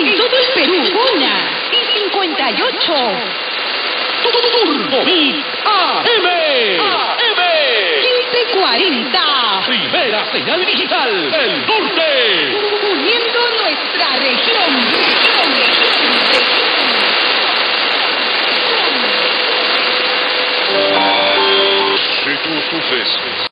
En todo el Perú, 1:58. Turbo Hit AM. 15:40. Primera señal digital del norte. Uniendo nuestra región. Si tú sufres